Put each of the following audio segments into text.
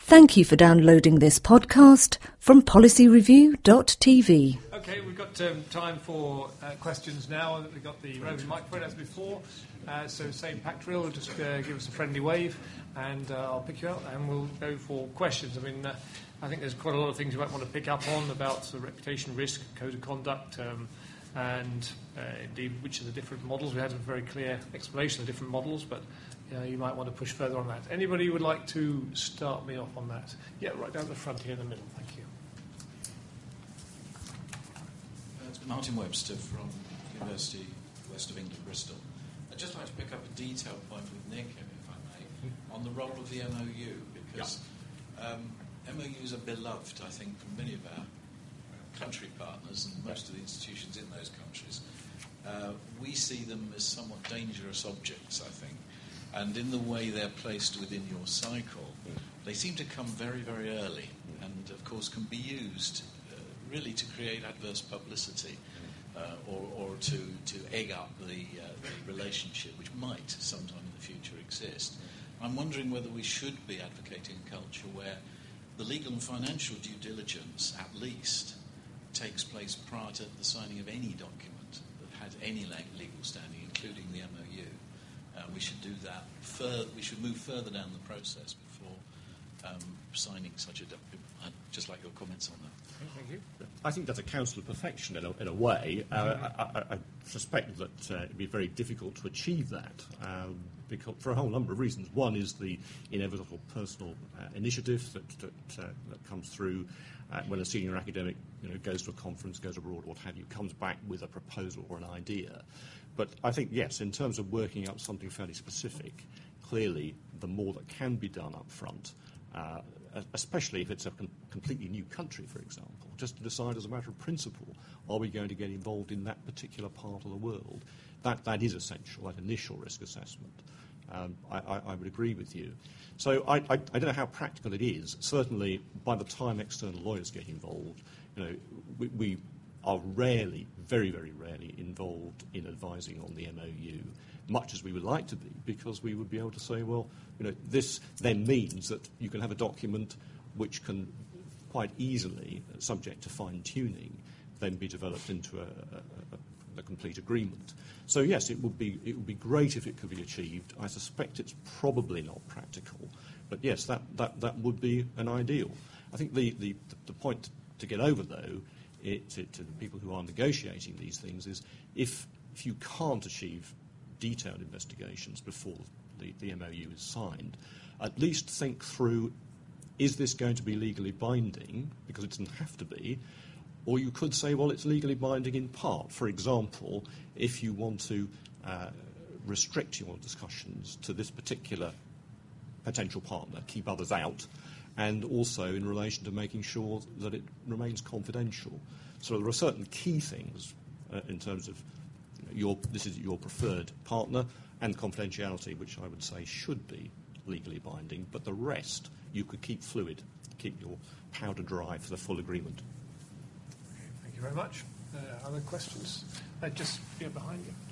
Thank you for downloading this podcast from policyreview.tv. OK, we've got time for questions now. We've got the roving microphone as before. So same pack drill, just give us a friendly wave and I'll pick you out and we'll go for questions. I mean, I think there's quite a lot of things you might want to pick up on about the reputation risk, code of conduct, and indeed which are the different models. We had a very clear explanation of the different models, but you might want to push further on that. Anybody who would like to start me off on that? Yeah, right down the front here in the middle. Thank you. It's Martin Webster from University West of England, Bristol. I'd just like to pick up a detailed point with Nick, if I may, on the role of the MOU, because MOUs are beloved, I think, from many of our country partners and most of the institutions in those countries. We see them as somewhat dangerous objects, I think, and in the way they're placed within your cycle, they seem to come very, very early and, of course, can be used really to create adverse publicity or to egg up the relationship which might sometime in the future exist. I'm wondering whether we should be advocating a culture where the legal and financial due diligence, at least, takes place prior to the signing of any document that has any legal standing, including the MOU. We should do that. We should move further down the process before signing such a document. I'd just like your comments on that. Thank you. I think that's a counsel of perfection in a way. I suspect that it'd be very difficult to achieve that because, for a whole number of reasons. One is the inevitable personal initiative that comes through when a senior academic goes to a conference, goes abroad, what have you, comes back with a proposal or an idea. But I think, yes, in terms of working up something fairly specific, clearly the more that can be done up front, especially if it's a completely new country, for example, just to decide as a matter of principle, are we going to get involved in that particular part of the world? That is essential, that initial risk assessment. I would agree with you. So I don't know how practical it is. Certainly, by the time external lawyers get involved, we are rarely, very, very rarely involved in advising on the MOU, much as we would like to be, because we would be able to say, well, this then means that you can have a document which can quite easily, subject to fine-tuning, then be developed into a complete agreement. So yes, it would be great if it could be achieved. I suspect it's probably not practical, but yes, that would be an ideal. I think the point to get over, though, to the people who are negotiating these things is if you can't achieve detailed investigations before the MOU is signed, at least think through, is this going to be legally binding, because it doesn't have to be, or you could say, well, it's legally binding in part. For example, if you want to restrict your discussions to this particular potential partner, keep others out, and also in relation to making sure that it remains confidential. So there are certain key things in terms of this is your preferred partner, and confidentiality, which I would say should be legally binding, but the rest you could keep fluid, keep your powder dry for the full agreement. Okay, thank you very much. Other questions? Just behind you.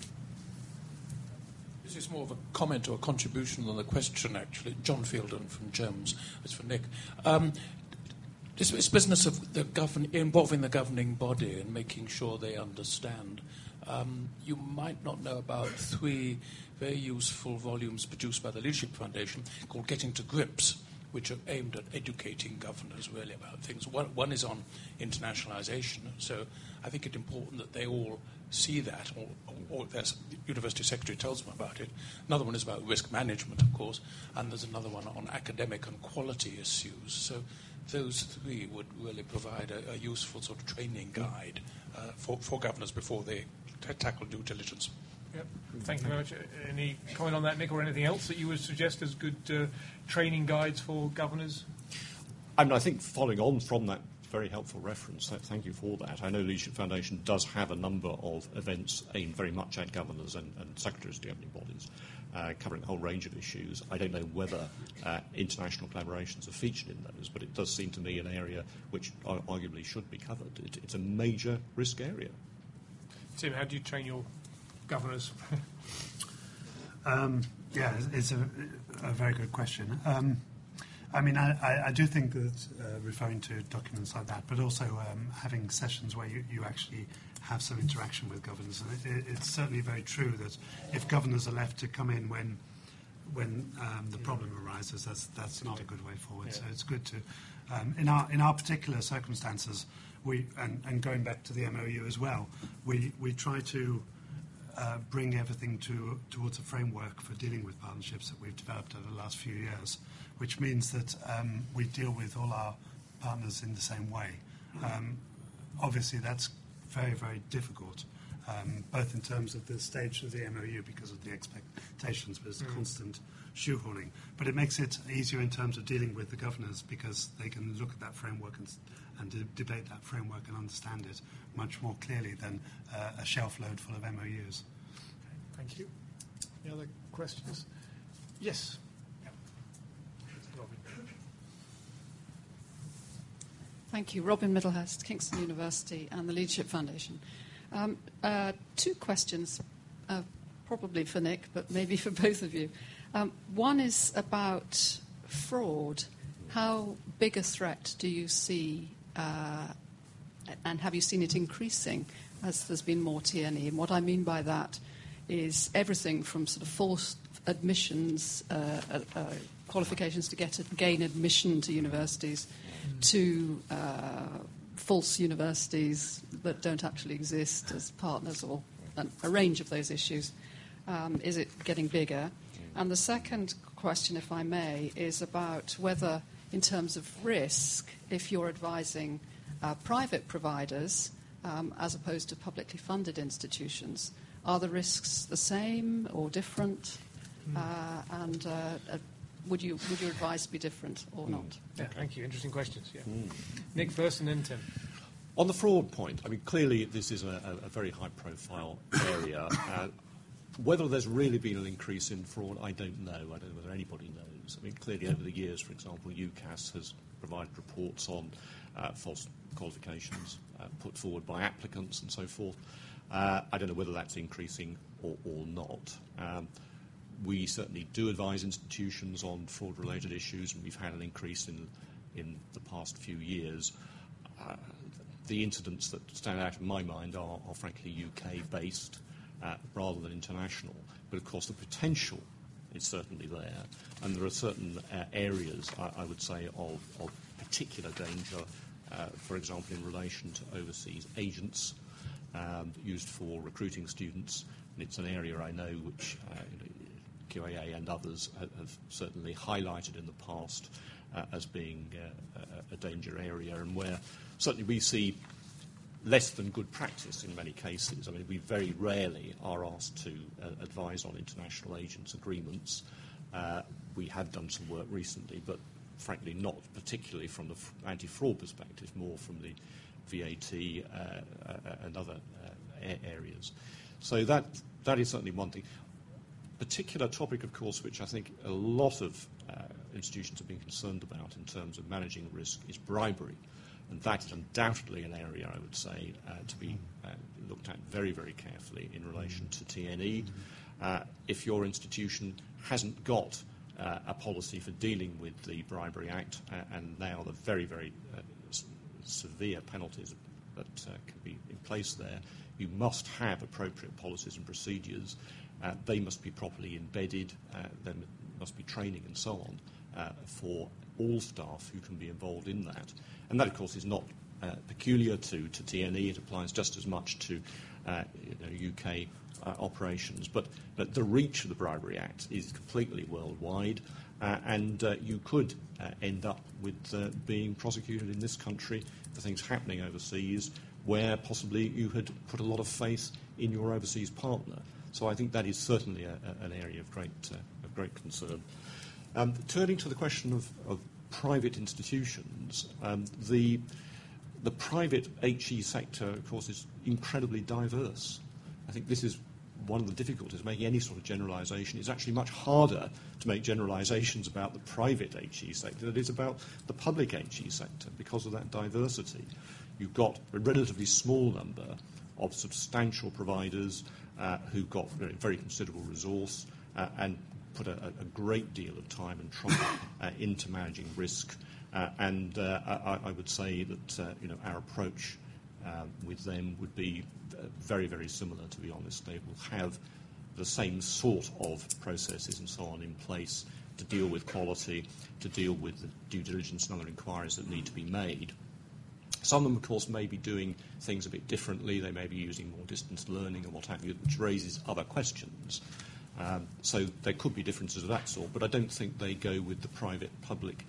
This is more of a comment or a contribution than a question, actually. John Fielden from GEMS. It's for Nick. This business of involving the governing body and making sure they understand. You might not know about 3 very useful volumes produced by the Leadership Foundation called Getting to Grips, which are aimed at educating governors really about things. One is on internationalisation, so I think it's important that they all see that, or their university secretary tells them about it. Another one is about risk management, of course, and there's another one on academic and quality issues. So those 3 would really provide a useful sort of training guide for governors before they tackle due diligence. Yep. Thank you very much. Any comment on that, Nick, or anything else that you would suggest as good training guides for governors? I think following on from that very helpful reference, thank you for that. I know Leadership Foundation does have a number of events aimed very much at governors and secretaries of governing bodies, covering a whole range of issues. I don't know whether international collaborations are featured in those, but it does seem to me an area which arguably should be covered. It's a major risk area. Tim, how do you train your governors? It's a very good question. I mean, I do think that referring to documents like that, but also having sessions where you actually have some interaction with governors. And it's certainly very true that if governors are left to come in when the problem arises, that's not a good way forward. Yeah. So it's good to, in our particular circumstances, and going back to the MOU as well, we try to bring everything towards a framework for dealing with partnerships that we've developed over the last few years, which means that we deal with all our partners in the same way. Obviously, that's very, very difficult, both in terms of the stage of the MOU because of the expectations, but it's constant shoehorning. But it makes it easier in terms of dealing with the governors because they can look at that framework and debate that framework and understand it much more clearly than a shelf load full of MOUs. Okay, thank you. Any other questions? Yes. Robin. Thank you. Robin Middlehurst, Kingston University and the Leadership Foundation. Two questions, probably for Nick, but maybe for both of you. One is about fraud. How big a threat do you see, and have you seen it increasing as there's been more TNE? And what I mean by that is everything from sort of false admissions, qualifications to gain admission to universities, to false universities that don't actually exist as partners, or a range of those issues. Is it getting bigger? And the second question, if I may, is about whether, in terms of risk, if you're advising private providers as opposed to publicly funded institutions, are the risks the same or different? And would your advice be different or not? Yeah, thank you. Interesting questions. Yeah. Nick first and then Tim. On the fraud point, I mean, clearly this is a very high-profile area. Whether there's really been an increase in fraud, I don't know. I don't know whether anybody knows. I mean, clearly over the years, for example, UCAS has provided reports on false qualifications put forward by applicants and so forth. I don't know whether that's increasing or not. We certainly do advise institutions on fraud-related issues, and we've had an increase in the past few years. The incidents that stand out in my mind are frankly UK-based rather than international. But, of course, the potential is certainly there, and there are certain areas, I would say, of particular danger, for example, in relation to overseas agents used for recruiting students. And it's an area I know which QAA and others have certainly highlighted in the past as being a danger area, and where certainly we see less than good practice in many cases. I mean, we very rarely are asked to advise on international agents' agreements. We have done some work recently, but frankly not particularly from the anti-fraud perspective, more from the VAT and other areas. So that is certainly one thing. Particular topic, of course, which I think a lot of institutions have been concerned about in terms of managing risk is bribery. And that is undoubtedly an area, I would say, to be looked at very, very carefully in relation to TNE. If your institution hasn't got a policy for dealing with the Bribery Act, and now the very, very severe penalties that can be in place there, you must have appropriate policies and procedures. They must be properly embedded. There must be training and so on for all staff who can be involved in that. And that, of course, is not peculiar to TNE. It applies just as much to UK operations. But the reach of the Bribery Act is completely worldwide, and you could end up with being prosecuted in this country for things happening overseas where possibly you had put a lot of faith in your overseas partner. So I think that is certainly an area of great concern. Turning to the question of private institutions, the private HE sector, of course, is incredibly diverse. I think this is one of the difficulties of making any sort of generalisation. It's actually much harder to make generalisations about the private HE sector than it is about the public HE sector because of that diversity. You've got a relatively small number of substantial providers who've got very considerable resource and put a great deal of time and trouble into managing risk, and I would say that our approach with them would be very, very similar, to be honest. They will have the same sort of processes and so on in place to deal with quality, to deal with the due diligence and other inquiries that need to be made. Some of them, of course, may be doing things a bit differently. They may be using more distance learning and what have you, which raises other questions. So there could be differences of that sort, but I don't think they go with the private-public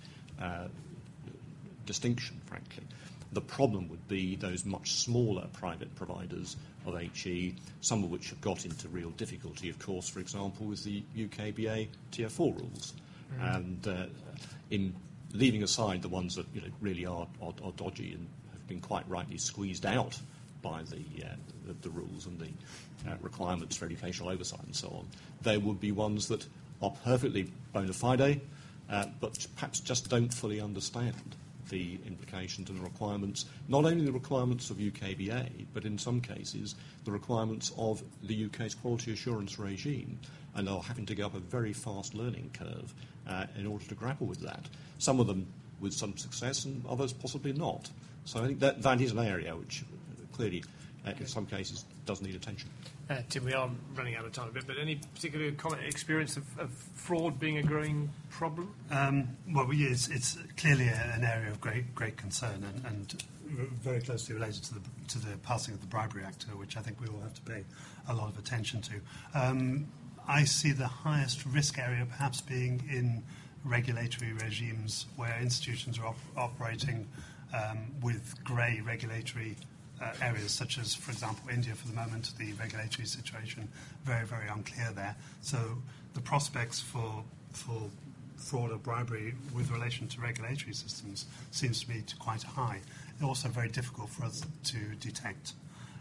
distinction, frankly. The problem would be those much smaller private providers of HE, some of which have got into real difficulty, of course, for example, with the UKBA Tier 4 rules. And in leaving aside the ones that really are dodgy and have been quite rightly squeezed out by the rules and the requirements for educational oversight and so on, there would be ones that are perfectly bona fide, but perhaps just don't fully understand the implications and the requirements, not only the requirements of UKBA, but in some cases the requirements of the UK's quality assurance regime, and are having to go up a very fast learning curve in order to grapple with that. Some of them with some success and others possibly not. So I think that is an area which clearly in some cases does need attention. Tim, we are running out of time a bit, but any particular experience of fraud being a growing problem? It's clearly an area of great concern and very closely related to the passing of the Bribery Act, which I think we all have to pay a lot of attention to. I see the highest risk area perhaps being in regulatory regimes where institutions are operating with grey regulatory areas, such as, for example, India for the moment, the regulatory situation very, very unclear there. So the prospects for fraud or bribery with relation to regulatory systems seems to be quite high. And also very difficult for us to detect.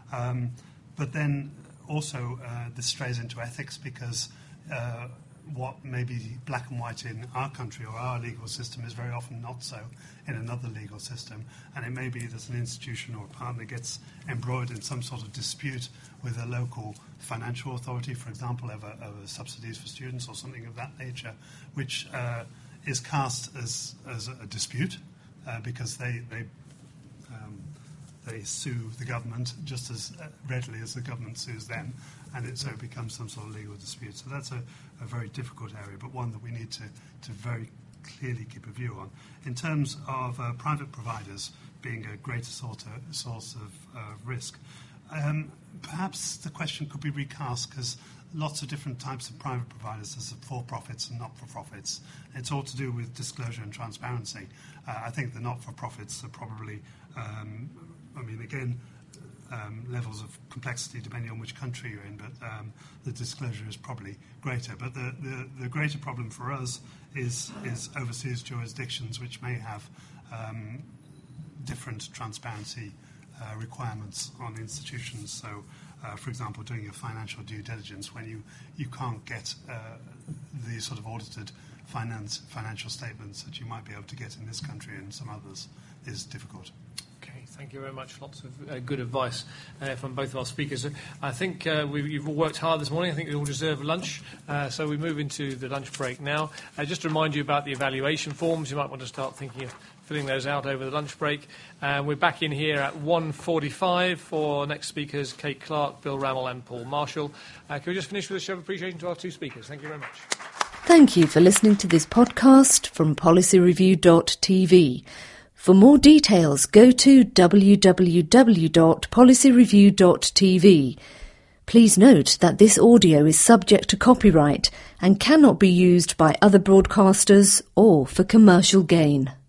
But then also this strays into ethics because what may be black and white in our country or our legal system is very often not so in another legal system, and it may be that an institution or a partner gets embroiled in some sort of dispute with a local financial authority, for example, over subsidies for students or something of that nature, which is cast as a dispute because they sue the government just as readily as the government sues them, and it so becomes some sort of legal dispute. So that's a very difficult area, but one that we need to very clearly keep a view on. In terms of private providers being a greater source of risk, perhaps the question could be recast because lots of different types of private providers, there's for-profits and not-for-profits. It's all to do with disclosure and transparency. I think the not-for-profits are probably levels of complexity depending on which country you're in, but the disclosure is probably greater. But the greater problem for us is overseas jurisdictions which may have different transparency requirements on institutions. So, for example, doing your financial due diligence when you can't get the sort of audited financial statements that you might be able to get in this country and some others is difficult. Okay, thank you very much. Lots of good advice from both of our speakers. I think you've all worked hard this morning. I think you all deserve lunch. So we move into the lunch break now. Just to remind you about the evaluation forms. You might want to start thinking of filling those out over the lunch break. We're back in here at 1:45 for next speakers, Kate Clark, Bill Rammell and Paul Marshall. Can we just finish with a show of appreciation to our two speakers? Thank you very much. Thank you for listening to this podcast from policyreview.tv. For more details, go to www.policyreview.tv. Please note that this audio is subject to copyright and cannot be used by other broadcasters or for commercial gain.